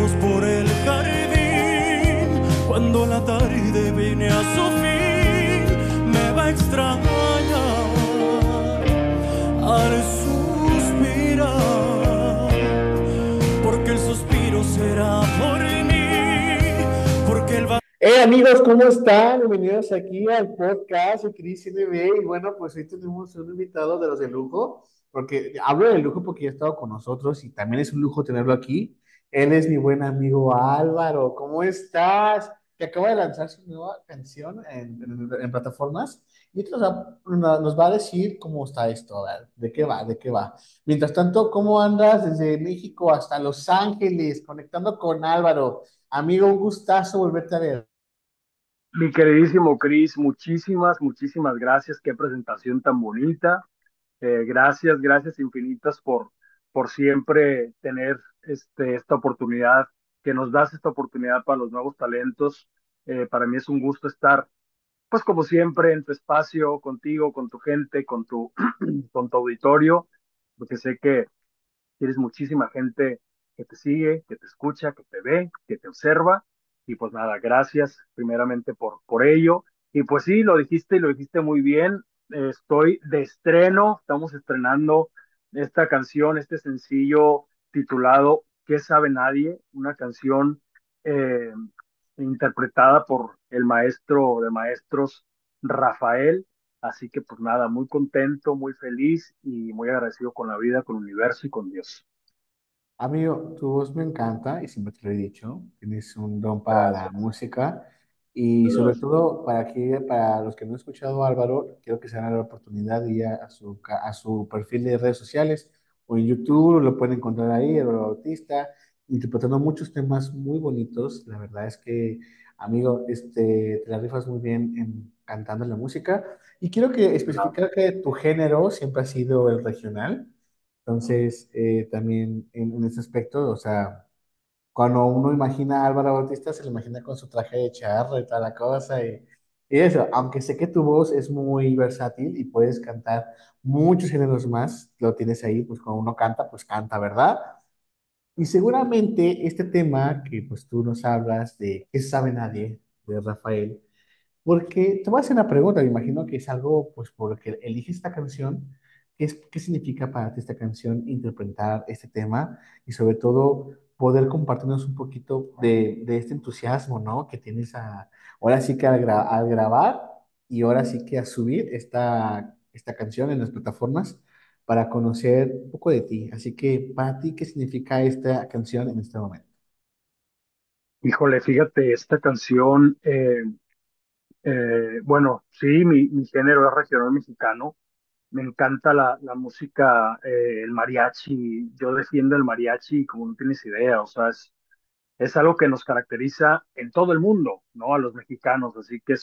paseos por el jardín, cuando la tarde viene a su fin, me va a extrañar al suspirar, porque el suspiro será por mí, porque el Hey amigos, ¿cómo están? Bienvenidos aquí al podcast de Cris NB. Y bueno, pues hoy tenemos un invitado de los de lujo, porque hablo de lujo porque ya ha estado con nosotros y también es un lujo tenerlo aquí. Él es mi buen amigo Álvaro. ¿Cómo estás? Que acaba de lanzar su nueva canción en plataformas y esto nos va a decir cómo está esto, a ver, de qué va, de qué va. Mientras tanto, ¿cómo andas desde México hasta Los Ángeles, conectando con Álvaro? Amigo, un gustazo volverte a ver. Mi queridísimo Chris, muchísimas gracias. Qué presentación tan bonita. Gracias infinitas por siempre tener esta oportunidad, que nos das esta oportunidad para los nuevos talentos. Para mí es un gusto estar, pues como siempre, en tu espacio, contigo, con tu gente, con tu auditorio, porque sé que tienes muchísima gente que te sigue, que te escucha, que te ve, que te observa. Y pues nada, gracias primeramente por ello. Y pues sí, lo dijiste y lo dijiste muy bien. Estoy de estreno, estamos estrenando esta canción, este sencillo titulado ¿Qué sabe nadie? Una canción eh, interpretada por el maestro de maestros Rafael. Así que pues nada, muy contento, muy feliz y muy agradecido con la vida, con el universo y con Dios. Amigo, tu voz me encanta y siempre te lo he dicho, tienes un don para la Gracias. música y sobre todo para los que no han escuchado a Álvaro, quiero que se den la oportunidad de ir a su perfil de redes sociales o en YouTube, lo pueden encontrar ahí, Álvaro Bautista, interpretando muchos temas muy bonitos. La verdad es que, amigo, te la rifas muy bien cantando la música y quiero que especificar que tu género siempre ha sido el regional. Entonces, también en ese aspecto, o sea, cuando uno imagina a Álvaro Bautista, se lo imagina con su traje de charro y toda la cosa. Y eso, aunque sé que tu voz es muy versátil y puedes cantar muchos géneros más, lo tienes ahí, pues cuando uno canta, pues canta, ¿verdad? Y seguramente este tema que pues tú nos hablas de ¿Qué sabe nadie? De Rafael, porque te voy a hacer una pregunta, me imagino que es algo, pues, por lo que eliges esta canción. ¿Qué significa para ti esta canción, interpretar este tema y sobre todo poder compartirnos un poquito de este entusiasmo, ¿no? Que tienes ahora sí que al grabar y ahora sí que a subir esta canción en las plataformas para conocer un poco de ti. Así que para ti, ¿qué significa esta canción en este momento? Híjole, fíjate, esta canción, bueno, sí, mi género es regional mexicano. Me encanta la música, el mariachi. Yo defiendo el mariachi como no tienes idea. O sea, es algo que nos caracteriza en todo el mundo, ¿no? A los mexicanos. Así que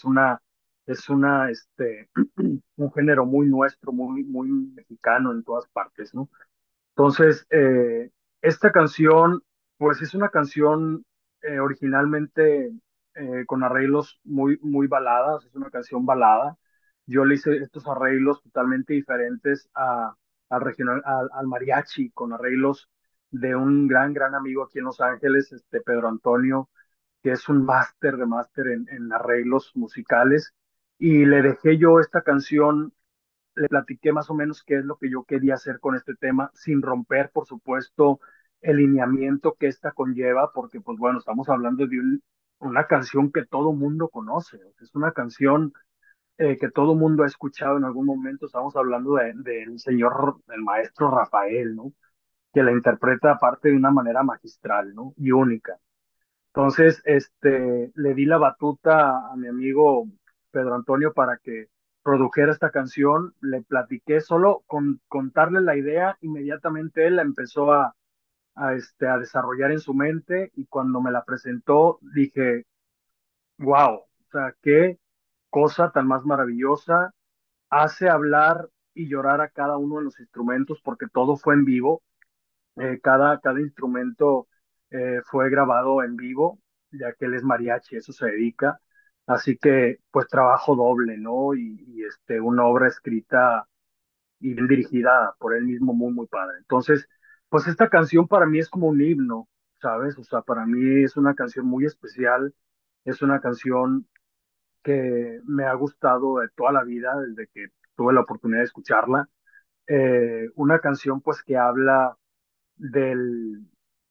es un género muy nuestro, muy mexicano en todas partes, ¿no? Entonces, esta canción, pues es una canción originalmente con arreglos muy baladas, es una canción balada. Yo le hice estos arreglos totalmente diferentes al mariachi, con arreglos de un gran amigo aquí en Los Ángeles, Pedro Antonio, que es un máster de máster en arreglos musicales. Y le dejé yo esta canción, le platiqué más o menos qué es lo que yo quería hacer con este tema, sin romper, por supuesto, el lineamiento que esta conlleva, porque, pues bueno, estamos hablando de una canción que todo mundo conoce, o sea, es una canción que todo mundo ha escuchado en algún momento. Estamos hablando del señor, del maestro Rafael, ¿no? Que la interpreta aparte de una manera magistral, ¿no? Y única. Entonces, le di la batuta a mi amigo Pedro Antonio para que produjera esta canción. Le platiqué solo con contarle la idea, inmediatamente él la empezó a desarrollar en su mente y cuando me la presentó dije, wow, o sea, qué cosa tan más maravillosa. Hace hablar y llorar a cada uno de los instrumentos porque todo fue en vivo. Cada instrumento fue grabado en vivo, ya que él es mariachi, eso se dedica. Así que, pues, trabajo doble, ¿no? Y una obra escrita y bien dirigida por él mismo, muy padre. Entonces, pues, esta canción para mí es como un himno, ¿sabes? O sea, para mí es una canción muy especial, es una canción que me ha gustado de toda la vida, desde que tuve la oportunidad de escucharla. Una canción pues que habla del,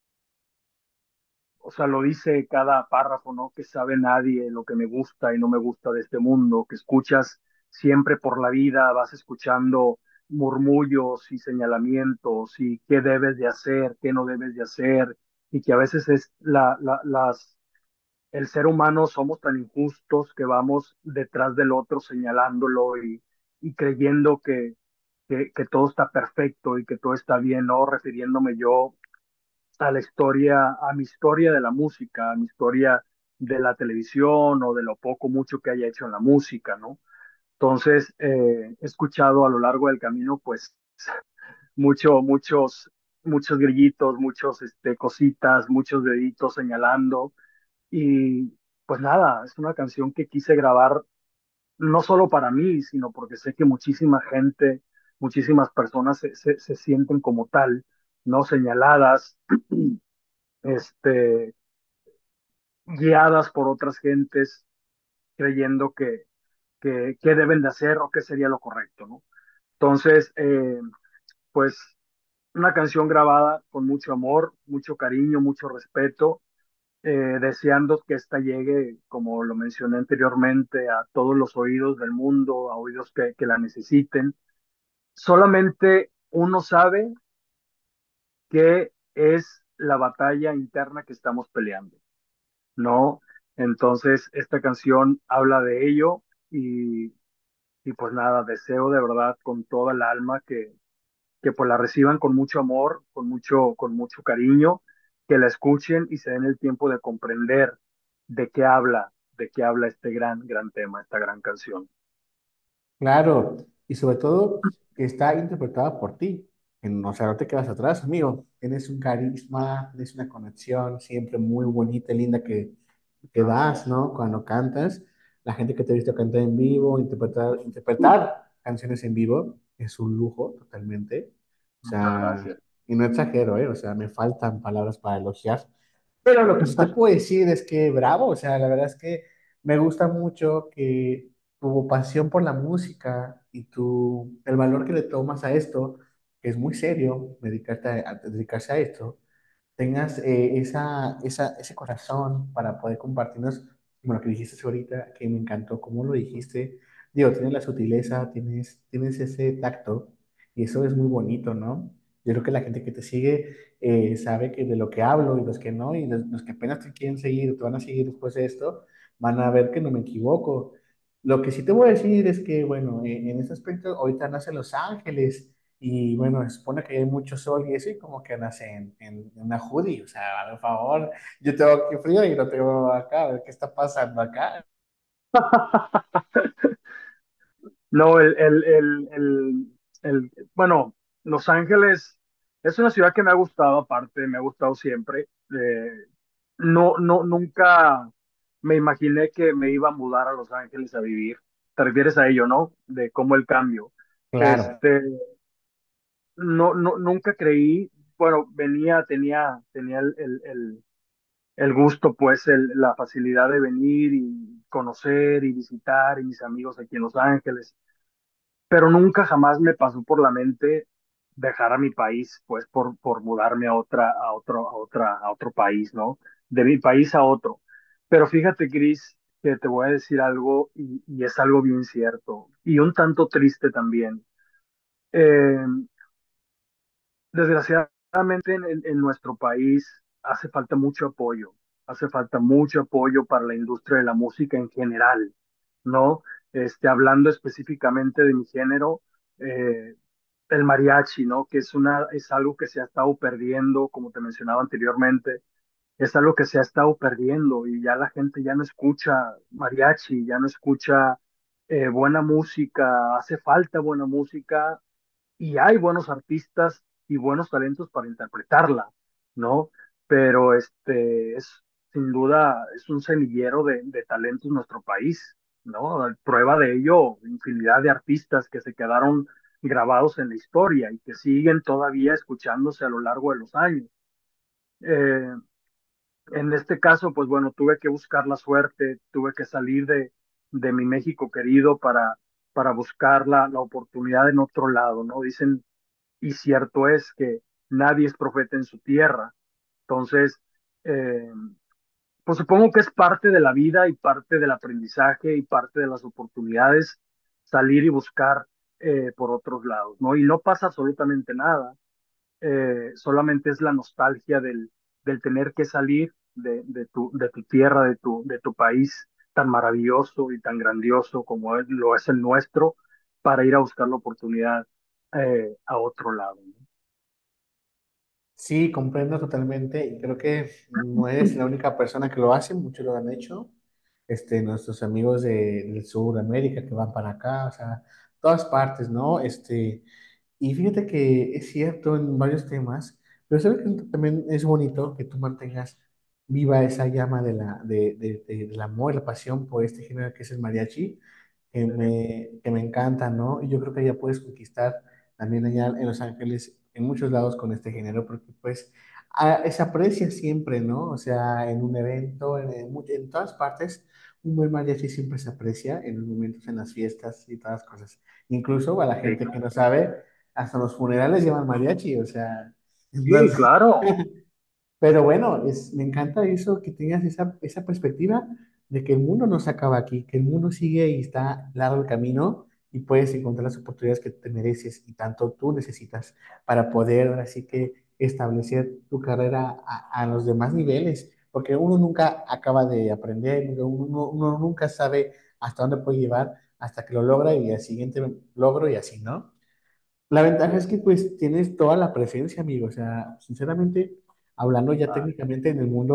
o sea, lo dice cada párrafo, ¿no? Que sabe nadie lo que me gusta y no me gusta de este mundo, que escuchas siempre por la vida, vas escuchando murmullos y señalamientos y qué debes de hacer, qué no debes de hacer, y que a veces es el ser humano somos tan injustos que vamos detrás del otro señalándolo y creyendo que todo está perfecto y que todo está bien, ¿no? Refiriéndome yo a la historia, a mi historia de la música, a mi historia de la televisión o de lo poco, mucho que haya hecho en la música, ¿no? Entonces, he escuchado a lo largo del camino, pues, muchos grillitos, cositas, muchos deditos señalando. Y pues nada, es una canción que quise grabar no solo para mí, sino porque sé que muchísima gente, muchísimas personas se sienten como tal, ¿no? Señaladas, este, guiadas por otras gentes, creyendo que deben de hacer o qué sería lo correcto, ¿no? Entonces, pues una canción grabada con mucho amor, mucho cariño, mucho respeto, deseando que esta llegue, como lo mencioné anteriormente, a todos los oídos del mundo, a oídos que la necesiten. Solamente uno sabe qué es la batalla interna que estamos peleando, ¿no? Entonces, esta canción habla de ello y pues nada, deseo de verdad con toda el alma que pues la reciban con mucho amor, con mucho cariño, que la escuchen y se den el tiempo de comprender de qué habla este gran, gran tema, esta gran canción. Claro, y sobre todo que está interpretada por ti. O sea, no te quedas atrás, amigo. Tienes un carisma, tienes una conexión siempre muy bonita y linda que das, ¿no? Cuando cantas. La gente que te ha visto cantar en vivo, interpretar canciones en vivo, es un lujo totalmente. O Muchas sea, gracias. y no exagero, ¿eh? O sea, me faltan palabras para elogiar. Pero lo que sí te puedo decir es que bravo, o sea, la verdad es que me gusta mucho que tu pasión por la música y el valor que le tomas a esto, que es muy serio, dedicarse a esto, tengas ese corazón para poder compartirnos, como lo que dijiste ahorita, que me encantó cómo lo dijiste. Digo, tienes la sutileza, tienes ese tacto, y eso es muy bonito, ¿no? Yo creo que la gente que te sigue sabe que de lo que hablo y los que no, y los que apenas te quieren seguir, te van a seguir después de esto, van a ver que no me equivoco. Lo que sí te voy a decir es que, bueno, en ese aspecto, ahorita nace Los Ángeles. Y bueno, se supone que hay mucho sol y eso, y como que nace en una hoodie. O sea, por favor, yo tengo aquí frío y lo tengo acá. A ver qué está pasando acá. No, bueno, Los Ángeles es una ciudad que me ha gustado, aparte, me ha gustado siempre. Nunca me imaginé que me iba a mudar a Los Ángeles a vivir. Te refieres a ello, ¿no? De cómo el cambio. Claro, Este, nunca creí, bueno, tenía el gusto, pues, la facilidad de venir y conocer y visitar y mis amigos aquí en Los Ángeles, pero nunca jamás me pasó por la mente dejar a mi país, pues, por mudarme a otro país, ¿no? De mi país a otro. Pero fíjate, Cris, que te voy a decir algo y es algo bien cierto y un tanto triste también. Eh, Desgraciadamente en nuestro país hace falta mucho apoyo para la industria de la música en general, ¿no? Hablando específicamente de mi género, eh, el mariachi, ¿no? Que es algo que se ha estado perdiendo, como te mencionaba anteriormente, es algo que se ha estado perdiendo y ya la gente ya no escucha mariachi, ya no escucha buena música, hace falta buena música y hay buenos artistas y buenos talentos para interpretarla, ¿no? Pero es sin duda es un semillero de talentos nuestro país, ¿no? Prueba de ello, infinidad de artistas que se quedaron grabados en la historia y que siguen todavía escuchándose a lo largo de los años. Eh, En este caso, pues bueno, tuve que buscar la suerte, tuve que salir de mi México querido para buscar la oportunidad en otro lado, ¿no? Dicen, y cierto es que nadie es profeta en su tierra. Entonces, eh, pues supongo que es parte de la vida y parte del aprendizaje y parte de las oportunidades salir y buscar por otros lados, ¿no? Y no pasa absolutamente nada, solamente es la nostalgia del tener que salir de tu tierra, de tu país tan maravilloso y tan grandioso como lo es el nuestro, para ir a buscar la oportunidad a otro lado, ¿no? Sí, comprendo totalmente y creo que no eres la única persona que lo hace, muchos lo han hecho. Nuestros amigos del sur de América que van para acá, o sea, todas partes, ¿no? Y fíjate que es cierto en varios temas, pero sabes que también es bonito que tú mantengas viva esa llama del amor, la pasión por este género que es el mariachi, que me encanta, ¿no? Y yo creo que ya puedes conquistar también allá en Los Ángeles, en muchos lados con este género, porque pues se aprecia siempre, ¿no? O sea, en un evento, en todas partes, un buen mariachi siempre se aprecia en los momentos, en las fiestas y todas las cosas. Incluso a la Sí, gente que no sabe, hasta los funerales llevan mariachi, o sea, sí, entonces, claro. pero bueno, me encanta eso, que tengas esa perspectiva de que el mundo no se acaba aquí, que el mundo sigue y está largo el camino y puedes encontrar las oportunidades que te mereces y tanto tú necesitas para poder así que establecer tu carrera a los demás niveles, porque uno nunca acaba de aprender, uno nunca sabe hasta dónde puede llevar hasta que lo logra y al siguiente logro y así, ¿no? La ventaja es que pues tienes toda la presencia, amigo. O sea, sinceramente, hablando ya Ah, técnicamente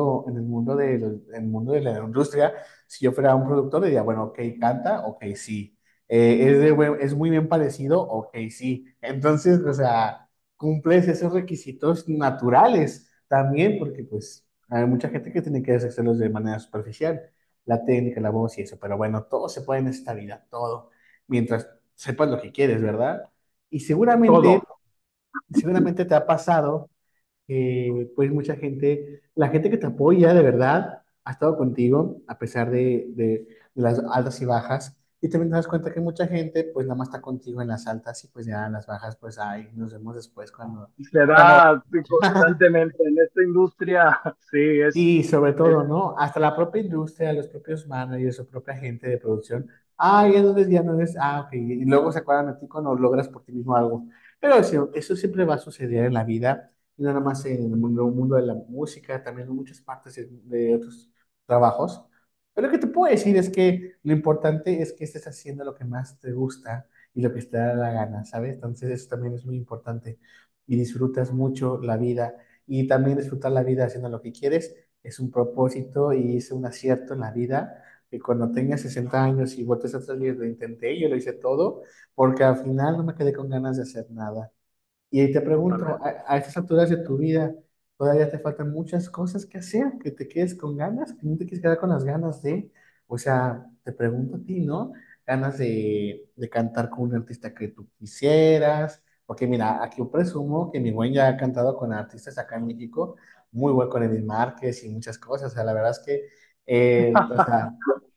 en el mundo de la industria, si yo fuera un productor, diría, bueno, ok, canta, ok, sí. Es muy bien parecido, ok, sí. Entonces, o sea, cumples esos requisitos naturales también, porque pues hay mucha gente que tiene que hacerlos de manera superficial, la técnica, la voz y eso. Pero bueno, todo se puede en esta vida, todo, mientras sepas lo que quieres, ¿verdad? Y todo. seguramente te ha pasado que pues mucha gente, la gente que te apoya de verdad ha estado contigo a pesar de las altas y bajas. Y también te das cuenta que mucha gente pues nada más está contigo en las altas y pues ya en las bajas pues ay, nos vemos después Se cuando da constantemente en esta industria, sí, Sí, sobre es todo, ¿no? Hasta la propia industria, los propios managers, su propia gente de producción. Ah, ya no eres, ok. Y luego se acuerdan de ti cuando logras por ti mismo algo. Pero eso siempre va a suceder en la vida, y no nada más en el mundo de la música, también en muchas partes de otros trabajos. Pero lo que te puedo decir es que lo importante es que estés haciendo lo que más te gusta y lo que te da la gana, ¿sabes? Entonces eso también es muy importante y disfrutas mucho la vida y también disfrutar la vida haciendo lo que quieres es un propósito y es un acierto en la vida, que cuando tenga 60 años y voltees atrás y lo intenté, yo lo hice todo, porque al final no me quedé con ganas de hacer nada. Y ahí te pregunto, totalmente. a estas alturas de tu vida, ¿todavía te faltan muchas cosas que hacer? ¿Que te quedes con ganas? ¿Que no te quieres quedar con las ganas de? O sea, te pregunto a ti, ¿no? Ganas de cantar con un artista que tú quisieras. Porque mira, aquí yo presumo que mi buen ya ha cantado con artistas acá en México, muy bueno con Edith Márquez y muchas cosas. O sea, la verdad es que, o sea,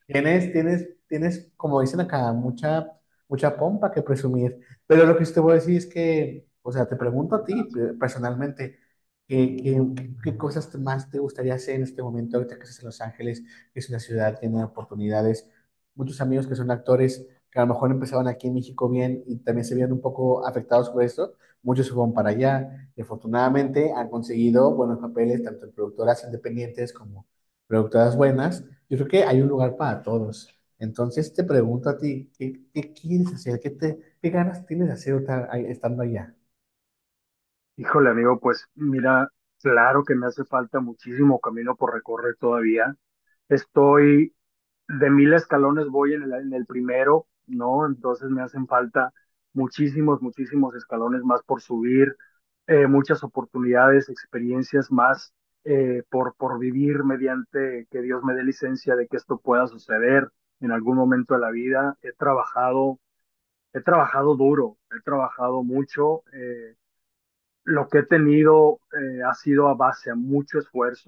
tienes, como dicen acá, mucha pompa que presumir. Pero lo que sí te voy a decir es que, o sea, te pregunto a ti personalmente, ¿qué cosas más te gustaría hacer en este momento, ahorita que estás en Los Ángeles, que es una ciudad llena de oportunidades? Muchos amigos que son actores, que a lo mejor empezaban aquí en México bien y también se vieron un poco afectados por esto, muchos se fueron para allá y afortunadamente han conseguido buenos papeles, tanto en productoras independientes como productoras buenas. Yo creo que hay un lugar para todos. Entonces te pregunto a ti, ¿qué quieres hacer? ¿Qué ganas tienes de hacer estando allá? Híjole, amigo, pues mira, claro que me hace falta muchísimo camino por recorrer todavía. Estoy de 1,000 escalones, voy en el primero, ¿no? Entonces me hacen falta muchísimos, muchísimos escalones más por subir, muchas oportunidades, experiencias más por vivir mediante que Dios me dé licencia de que esto pueda suceder en algún momento de la vida. He trabajado duro, he trabajado mucho. Lo que he tenido ha sido a base a mucho esfuerzo,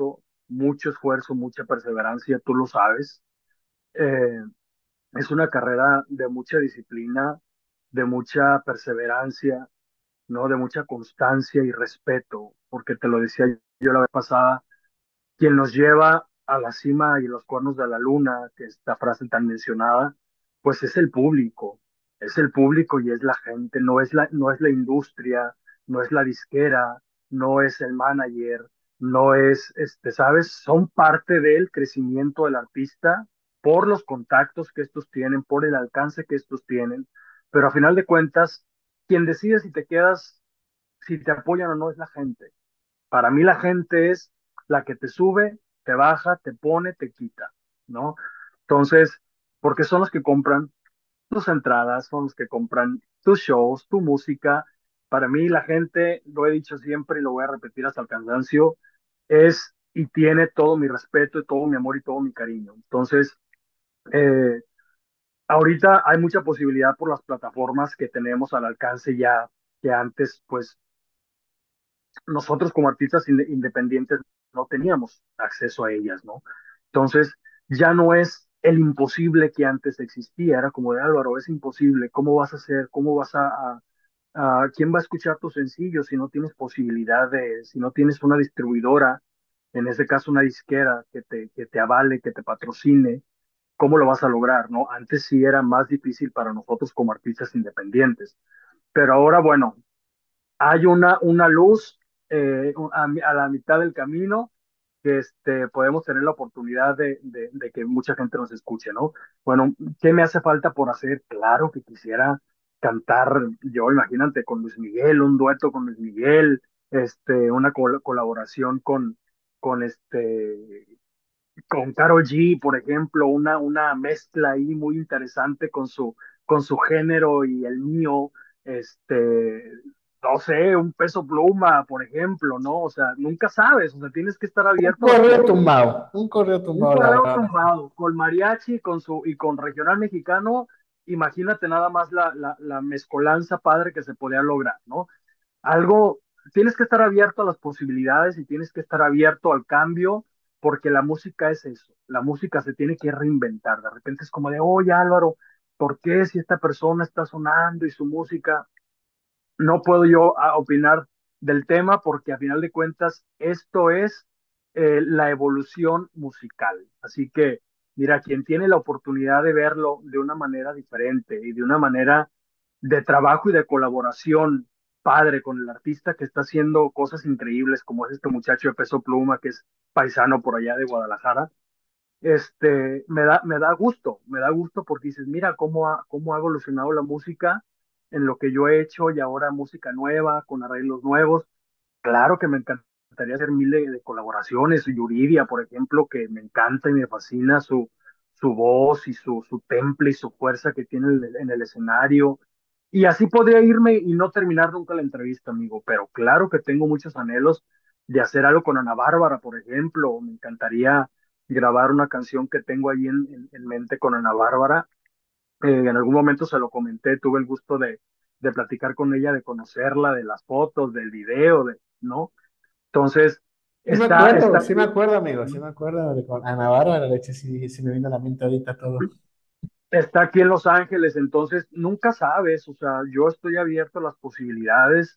mucho esfuerzo, mucha perseverancia, tú lo sabes. Eh, es una carrera de mucha disciplina, de mucha perseverancia, ¿no? De mucha constancia y respeto, porque te lo decía yo la vez pasada, quien nos lleva a la cima y los cuernos de la luna, que esta frase tan mencionada, pues es el público y es la gente, no es la industria, no es la disquera, no es el manager, no es, ¿sabes? Son parte del crecimiento del artista por los contactos que estos tienen, por el alcance que estos tienen, pero a final de cuentas, quien decide si te quedas, si te apoyan o no es la gente. Para mí la gente es la que te sube, te baja, te pone, te quita, ¿no? Entonces, porque son los que compran tus entradas, son los que compran tus shows, tu música. Para mí la gente, lo he dicho siempre y lo voy a repetir hasta el cansancio, es y tiene todo mi respeto y todo mi amor y todo mi cariño. Entonces, eh, ahorita hay mucha posibilidad por las plataformas que tenemos al alcance ya, que antes, pues nosotros como artistas independientes no teníamos acceso a ellas, ¿no? Entonces, ya no es el imposible que antes existía, era como de Álvaro, es imposible, ¿cómo vas a hacer? ¿Cómo vas quién va a escuchar tus sencillos si no tienes posibilidad de, si no tienes una distribuidora, en ese caso una disquera que te avale, que te patrocine? ¿Cómo lo vas a lograr, no? Antes sí era más difícil para nosotros como artistas independientes, pero ahora, bueno, hay una luz a la mitad del camino que podemos tener la oportunidad de que mucha gente nos escuche, ¿no? Bueno, ¿qué me hace falta por hacer? Claro que quisiera cantar, yo imagínate, con Luis Miguel, un dueto con Luis Miguel, una colaboración con con Karol G, por ejemplo, una mezcla ahí muy interesante con su género y el mío, este, no sé, un Peso Pluma, por ejemplo, ¿no? O sea, nunca sabes, o sea, tienes que estar abierto a las posibilidades. Un correo Un tumbado, la correo verdad. tumbado con mariachi y con regional mexicano, imagínate nada más la mezcolanza padre que se podía lograr, ¿no? Algo, tienes que estar abierto a las posibilidades y tienes que estar abierto al cambio, porque la música es eso, la música se tiene que reinventar, de repente es como de, oye Álvaro, ¿por qué si esta persona está sonando y su música? No puedo yo opinar del tema porque a final de cuentas esto es la evolución musical. Así que, mira, quien tiene la oportunidad de verlo de una manera diferente y de una manera de trabajo y de colaboración padre con el artista que está haciendo cosas increíbles, como es este muchacho de Peso Pluma, que es paisano por allá de Guadalajara, me da gusto porque dices, mira cómo ha evolucionado la música en lo que yo he hecho y ahora música nueva, con arreglos nuevos. Claro que me encantaría hacer miles de colaboraciones, Yuridia, por ejemplo, que me encanta y me fascina su voz y su temple y su fuerza que tiene en el escenario. Y así podría irme y no terminar nunca la entrevista, amigo, pero claro que tengo muchos anhelos de hacer algo con Ana Bárbara, por ejemplo. Me encantaría grabar una canción que tengo ahí en mente con Ana Bárbara. En algún momento se lo comenté, tuve el gusto de platicar con ella, de conocerla, de las fotos, del video, ¿no? Entonces, está Sí me acuerdo, amigo, sí me acuerdo de con Ana Bárbara, de hecho, sí, sí me viene a la mente ahorita todo. está aquí en Los Ángeles, entonces nunca sabes, o sea, yo estoy abierto a las posibilidades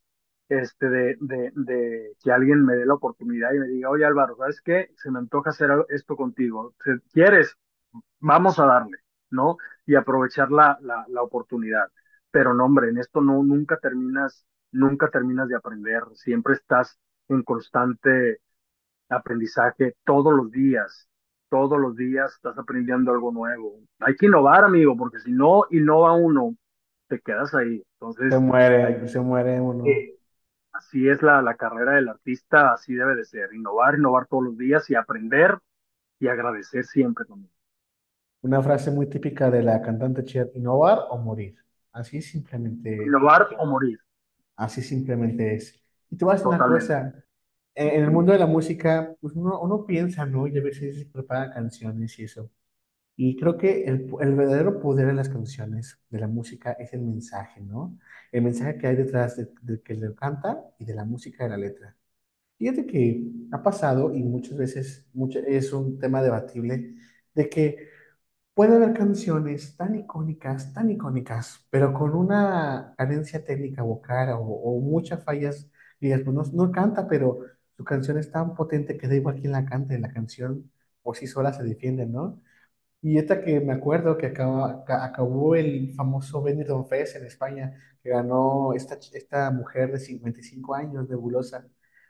de que alguien me dé la oportunidad y me diga, oye Álvaro, ¿sabes qué? Se me antoja hacer esto contigo. Si quieres, vamos a darle, ¿no? Y aprovechar la oportunidad. Pero no, hombre, en esto no, nunca terminas de aprender, siempre estás en constante aprendizaje todos los días estás aprendiendo algo nuevo. Hay que innovar, amigo, porque si no innova uno, te quedas ahí. Entonces, hay Se muere uno. que, así es la carrera del artista, así debe de ser, innovar todos los días y aprender y agradecer siempre también. Una frase muy típica de la cantante Cher, innovar o morir. Así simplemente, Innovar o morir, así simplemente es. Y te voy a decir una totalmente. cosa, en el mundo de la música, pues uno piensa, ¿no? Y a veces se prepara canciones y eso. Y creo que el verdadero poder de las canciones, de la música, es el mensaje, ¿no? El mensaje que hay detrás de que le canta y de la música de la letra. Fíjate que ha pasado y muchas veces es un tema debatible de que puede haber canciones tan icónicas, pero con una carencia técnica vocal o muchas fallas, y después no canta, pero su canción es tan potente que da igual quién la cante, la canción por sí sola se defiende, ¿no? Y esta que me acuerdo que acabó el famoso Benidorm Fest en España, que ganó esta mujer de 55 años, nebulosa,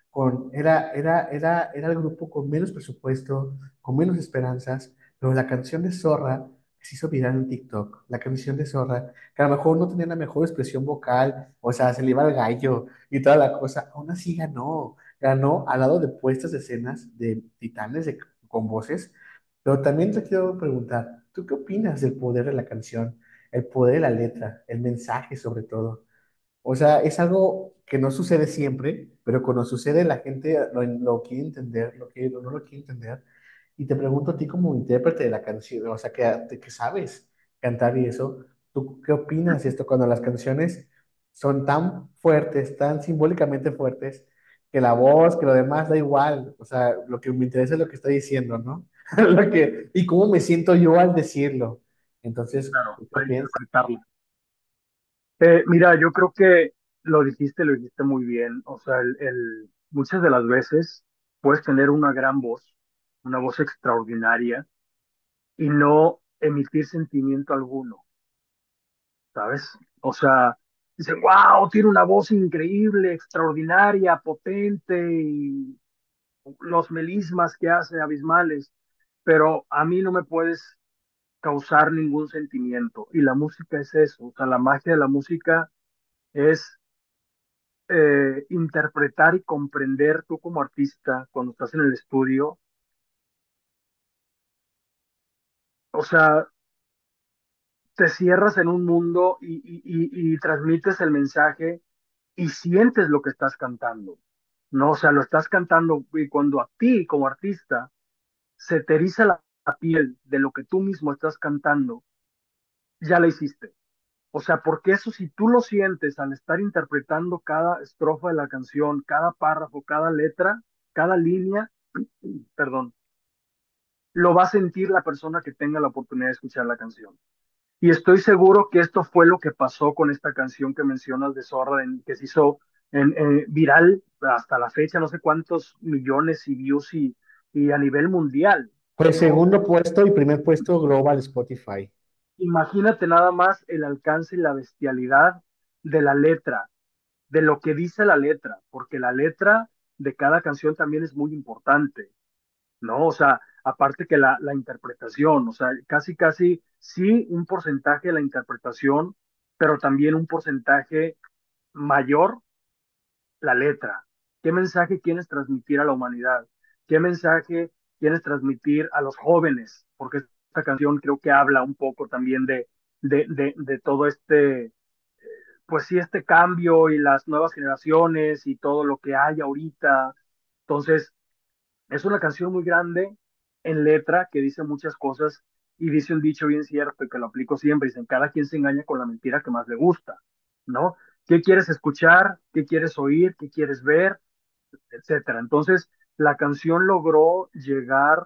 era el grupo con menos presupuesto, con menos esperanzas, pero la canción de Zorra que se hizo viral en TikTok, la canción de Zorra, que a lo mejor no tenía la mejor expresión vocal, o sea, se le iba el gallo y toda la cosa, aún así ganó al lado de puestas de escenas de titanes con voces, pero también te quiero preguntar, ¿tú qué opinas del poder de la canción, el poder de la letra, el mensaje sobre todo? O sea, es algo que no sucede siempre, pero cuando sucede la gente lo quiere entender, no lo quiere entender. Y te pregunto a ti como intérprete de la canción, o sea, que sabes cantar y eso, ¿tú qué opinas de esto cuando las canciones son tan fuertes, tan simbólicamente fuertes, que la voz, que lo demás da igual? O sea, lo que me interesa es lo que está diciendo, ¿no? Y cómo me siento yo al decirlo. Entonces, Claro, ¿tú ¿qué para piensas? interpretarla. Mira, yo creo que lo dijiste muy bien. O sea, muchas de las veces puedes tener una voz extraordinaria, y no emitir sentimiento alguno, ¿sabes? O sea, dicen, wow, tiene una voz increíble, extraordinaria, potente, y los melismas que hace abismales, pero a mí no me puedes causar ningún sentimiento. Y la música es eso. O sea, la magia de la música es interpretar y comprender tú como artista cuando estás en el estudio. O sea, te cierras en un mundo y transmites el mensaje y sientes lo que estás cantando, ¿no? O sea, lo estás cantando, y cuando a ti como artista se te eriza la piel de lo que tú mismo estás cantando, ya la hiciste. O sea, porque eso, si tú lo sientes al estar interpretando cada estrofa de la canción, cada párrafo, cada letra, cada línea, perdón, lo va a sentir la persona que tenga la oportunidad de escuchar la canción. Y estoy seguro que esto fue lo que pasó con esta canción que mencionas de Zorra, que se hizo viral hasta la fecha, no sé cuántos millones y views, y a nivel mundial, Pues ¿no? segundo puesto y primer puesto global Spotify. Imagínate nada más el alcance y la bestialidad de la letra, de lo que dice la letra, porque la letra de cada canción también es muy importante, ¿no? O sea, aparte que la interpretación, o sea, casi, casi, sí, un porcentaje de la interpretación, pero también un porcentaje mayor la letra. ¿Qué mensaje quieres transmitir a la humanidad? ¿Qué mensaje quieres transmitir a los jóvenes? Porque esta canción creo que habla un poco también de todo este, pues sí, este cambio y las nuevas generaciones y todo lo que hay ahorita. Entonces, es una canción muy grande en letra que dice muchas cosas, y dice un dicho bien cierto y que lo aplico siempre. Dicen, cada quien se engaña con la mentira que más le gusta, ¿no? ¿Qué quieres escuchar? ¿Qué quieres oír? ¿Qué quieres ver? Etcétera. Entonces, la canción logró llegar.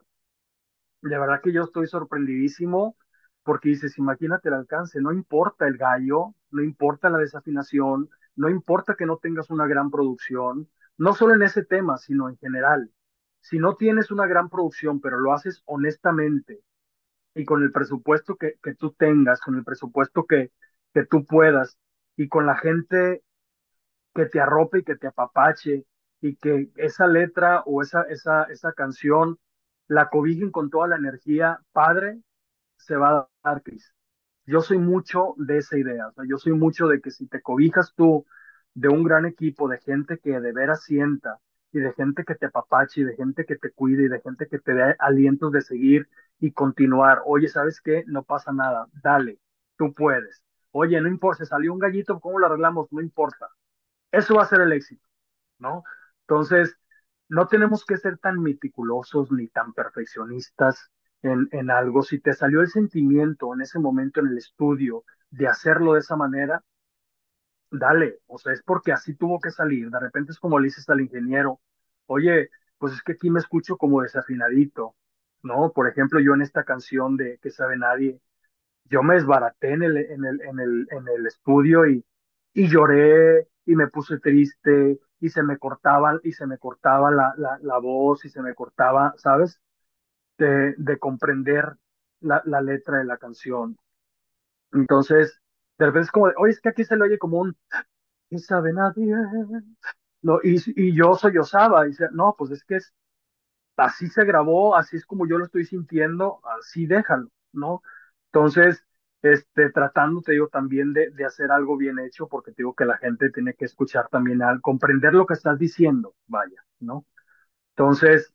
De verdad que yo estoy sorprendidísimo, porque dices, imagínate el alcance, no importa el gallo, no importa la desafinación, no importa que no tengas una gran producción, no solo en ese tema, sino en general. Si no tienes una gran producción, pero lo haces honestamente y con el presupuesto que tú tengas, con el presupuesto que tú puedas, y con la gente que te arrope y que te apapache, y que esa letra o esa canción la cobijen con toda la energía, padre, se va a dar, Cris. Yo soy mucho de esa idea. O sea, yo soy mucho de que si te cobijas tú de un gran equipo de gente que de veras sienta, y de gente que te apapache, y de gente que te cuide, y de gente que te dé alientos de seguir y continuar. Oye, ¿sabes qué? No pasa nada, dale, tú puedes. Oye, no importa, se salió un gallito, ¿cómo lo arreglamos? No importa. Eso va a ser el éxito, ¿no? Entonces, no tenemos que ser tan meticulosos ni tan perfeccionistas en algo. Si te salió el sentimiento en ese momento en el estudio de hacerlo de esa manera, dale. O sea, es porque así tuvo que salir. De repente es como le dices al ingeniero, oye, pues es que aquí me escucho como desafinadito, ¿no? Por ejemplo, yo en esta canción de ¿Qué sabe nadie? Yo me desbaraté en el estudio y lloré y me puse triste y se me cortaba la voz y se me cortaba, ¿sabes? De comprender la letra de la canción. Entonces, de repente es como, oye, es que aquí se le oye como un, ¿qué sabe nadie? No, y yo sollozaba, y decía, no, pues es que así se grabó, así es como yo lo estoy sintiendo, así déjalo, ¿no? Entonces, tratando, te digo, también de hacer algo bien hecho, porque te digo que la gente tiene que escuchar también, al comprender lo que estás diciendo, vaya, ¿no? Entonces,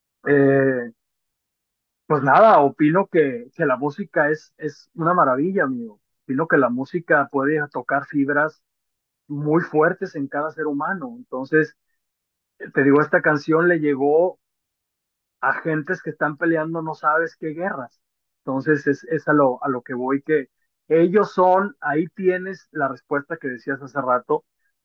eh, pues nada, opino que la música es una maravilla, amigo. Opino que la música puede tocar fibras muy fuertes en cada ser humano. Entonces, te digo, esta canción le llegó agentes que están peleando no sabes qué guerras. Entonces es a lo que voy, que ellos son, ahí tienes la respuesta que decías hace rato,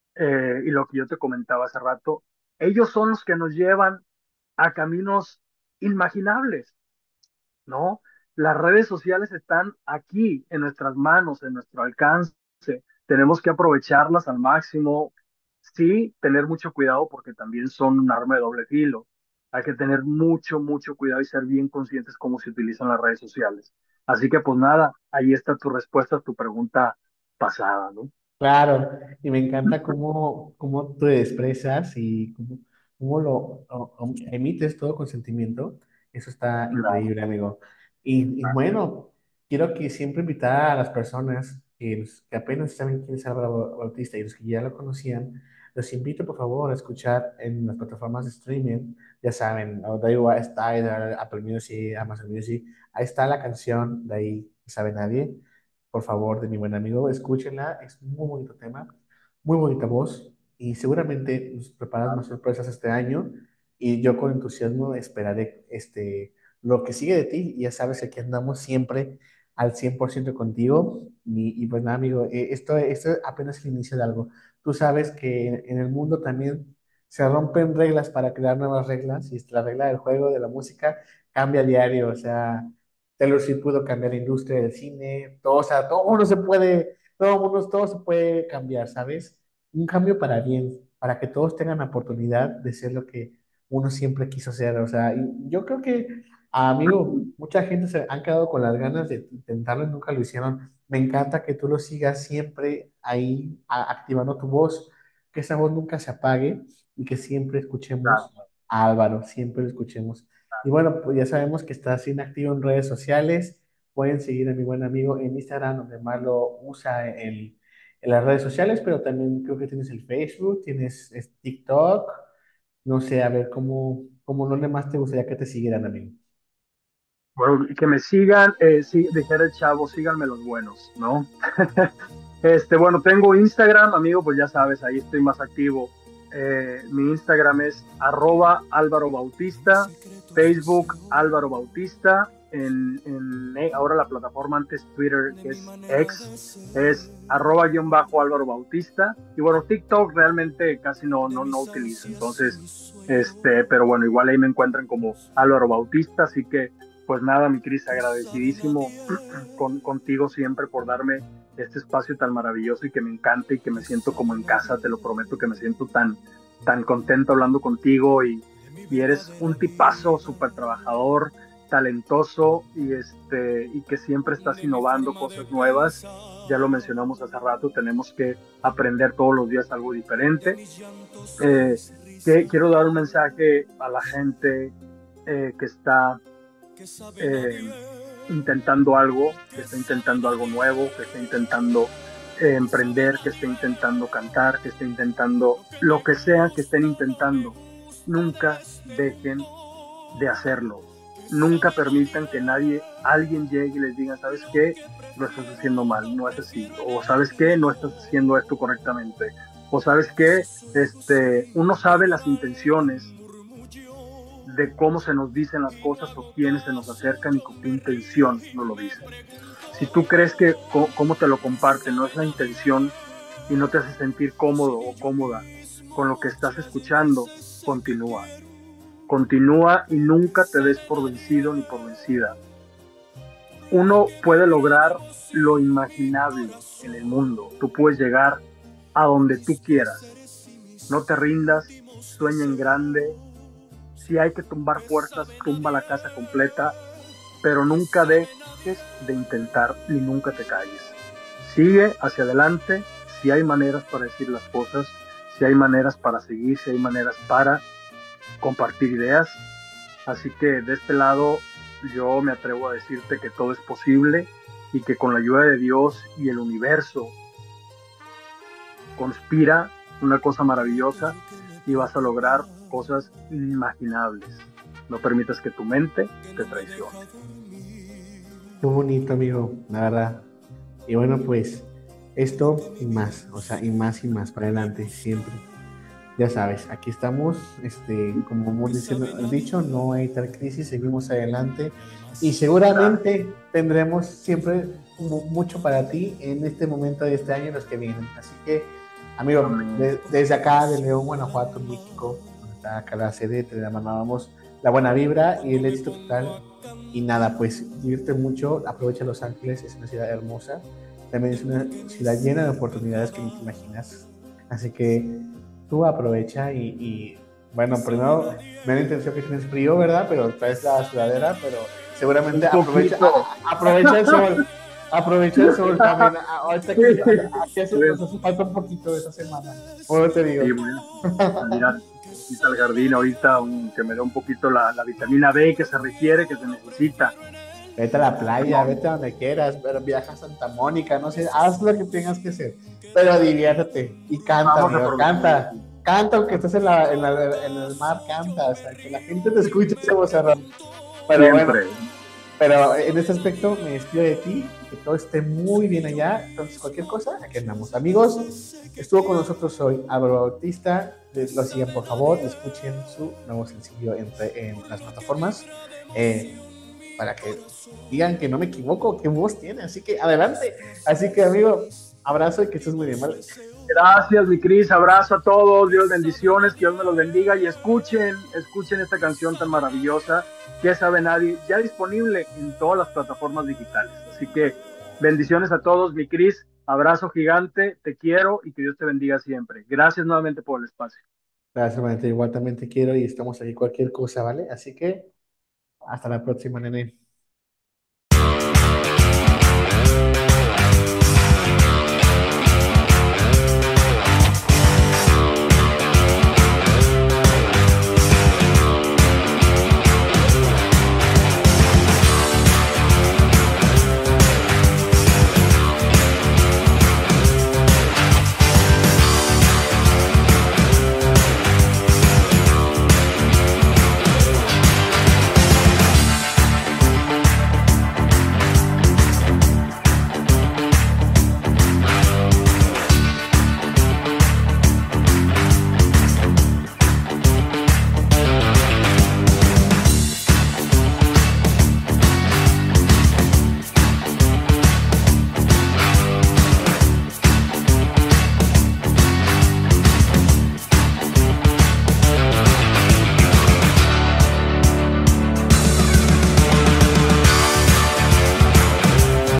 y lo que yo te comentaba hace rato, ellos son los que nos llevan a caminos inimaginables, ¿no? Las redes sociales están aquí en nuestras manos, en nuestro alcance. Tenemos que aprovecharlas al máximo. Sí, tener mucho cuidado porque también son un arma de doble filo. Hay que tener mucho, mucho cuidado y ser bien conscientes cómo se utilizan las redes sociales. Así que pues nada, ahí está tu respuesta a tu pregunta pasada, ¿no? Claro, y me encanta cómo te expresas y cómo lo emites todo con sentimiento. Eso está Claro. increíble, amigo. Y bueno, quiero que siempre invitar a las personas que apenas saben quién es Álvaro Bautista y los que ya lo conocían, los invito por favor a escuchar en las plataformas de streaming. Ya saben, o da igual, está en Apple Music, Amazon Music. Ahí está la canción de ahí, no sabe nadie, por favor, de mi buen amigo, escúchenla, es un muy bonito tema, muy bonita voz y seguramente nos preparas más sorpresas este año y yo con entusiasmo esperaré lo que sigue de ti y ya sabes que aquí andamos siempre al 100% contigo y pues nada, amigo, esto apenas es el inicio de algo. Tú sabes que en el mundo también se rompen reglas para crear nuevas reglas y la regla del juego, de la música, cambia a diario, o sea... Taylor Swift pudo cambiar la industria del cine, todo, o sea, todo mundo se puede, todo mundo, todo se puede cambiar, ¿sabes? Un cambio para bien, para que todos tengan la oportunidad de ser lo que uno siempre quiso ser, o sea, y yo creo que, amigo, mucha gente se han quedado con las ganas de intentarlo y nunca lo hicieron. Me encanta que tú lo sigas siempre ahí activando tu voz, que esa voz nunca se apague y que siempre escuchemos Claro. a Álvaro, siempre lo escuchemos. Y bueno, pues ya sabemos que estás inactivo en redes sociales. Pueden seguir a mi buen amigo en Instagram, donde más lo usa en las redes sociales, pero también creo que tienes el Facebook, tienes TikTok. No sé, a ver cómo dónde más te gustaría que te siguieran, amigo. Bueno, y que me sigan, sí, dijera el chavo, síganme los buenos, ¿no? Bueno, tengo Instagram, amigo, pues ya sabes, ahí estoy más activo. Mi Instagram es @Álvaro Bautista, Facebook Álvaro Bautista, ahora la plataforma antes Twitter, que es X, es @Álvaro Bautista. Y bueno, TikTok realmente casi no utilizo, entonces, pero bueno, igual ahí me encuentran como Álvaro Bautista, así que pues nada, mi Cris, agradecidísimo contigo siempre por darme este espacio tan maravilloso y que me encanta y que me siento como en casa, te lo prometo que me siento tan contento hablando contigo y eres un tipazo, súper trabajador, talentoso y que siempre estás innovando cosas nuevas. Ya lo mencionamos hace rato, tenemos que aprender todos los días algo diferente. Eh, quiero dar un mensaje a la gente que está eh, que está intentando algo nuevo, que está intentando emprender, que está intentando cantar, que está intentando lo que sea que estén intentando. Nunca dejen de hacerlo. Nunca permitan que alguien llegue y les diga, ¿sabes qué? Lo estás haciendo mal, no es así. O ¿sabes qué? No estás haciendo esto correctamente. O ¿sabes qué? Uno sabe las intenciones de cómo se nos dicen las cosas o quiénes se nos acercan y con qué intención nos lo dicen. Si tú crees que cómo te lo comparten no es la intención y no te hace sentir cómodo o cómoda con lo que estás escuchando, continúa. Continúa y nunca te des por vencido ni por vencida. Uno puede lograr lo imaginable en el mundo. Tú puedes llegar a donde tú quieras. No te rindas, sueña en grande. Si hay que tumbar puertas, tumba la casa completa, pero nunca dejes de intentar ni nunca te calles. Sigue hacia adelante, si hay maneras para decir las cosas, si hay maneras para seguir, si hay maneras para compartir ideas. Así que de este lado yo me atrevo a decirte que todo es posible y que con la ayuda de Dios y el universo conspira una cosa maravillosa y vas a lograr cosas inimaginables. No permitas que tu mente te traicione. Qué bonito, amigo, la verdad. Y bueno, pues esto y más, o sea, y más para adelante, siempre. Ya sabes, aquí estamos, como hemos dicho, no hay tal crisis, seguimos adelante y seguramente tendremos siempre mucho para ti en este momento de este año y los que vienen. Así que, amigo, Amén. desde acá de León, Guanajuato, México, donde está acá la sede, te mandamos la buena vibra y el éxito total. Y nada, pues divierte mucho, aprovecha Los Ángeles, es una ciudad hermosa, también es una ciudad llena de oportunidades que no te imaginas. Así que tú aprovecha bueno, primero me da la intención que tienes frío, ¿verdad? Pero traes la sudadera, pero seguramente Un poquito. aprovecha el sol también. Ahorita nos hace falta un poquito de esa semana. ¿Cómo te digo? Sí, bueno, salir al jardín ahorita, que me dé un poquito la vitamina B que se requiere, que se necesita. Vete a la playa, No, vete a donde quieras, pero viaja a Santa Mónica, no sé, haz lo que tengas que hacer, pero diviértete y canta, vamos a amigo, aprovechar. canta, canta aunque estés en el mar, canta, o sea, que la gente te escuche ese vocerrón. Pero bueno, Siempre. pero en este aspecto me despido de ti, que todo esté muy bien allá, entonces cualquier cosa, aquí andamos. Amigos, estuvo con nosotros hoy Álvaro Bautista, lo sigan por favor, escuchen su nuevo sencillo en las plataformas. Eh, para que digan que no me equivoco, qué voz tiene. Así que adelante. Así que, amigo, abrazo y que estés muy bien, ¿vale? Gracias, mi Cris. Abrazo a todos. Dios bendiciones. Que Dios me los bendiga. Y escuchen esta canción tan maravillosa que sabe nadie, ya disponible en todas las plataformas digitales. Así que bendiciones a todos, mi Cris. Abrazo gigante. Te quiero y que Dios te bendiga siempre. Gracias nuevamente por el espacio. Gracias, hermanito. Igual también te quiero y estamos aquí cualquier cosa, ¿vale? Así que hasta la próxima, nene.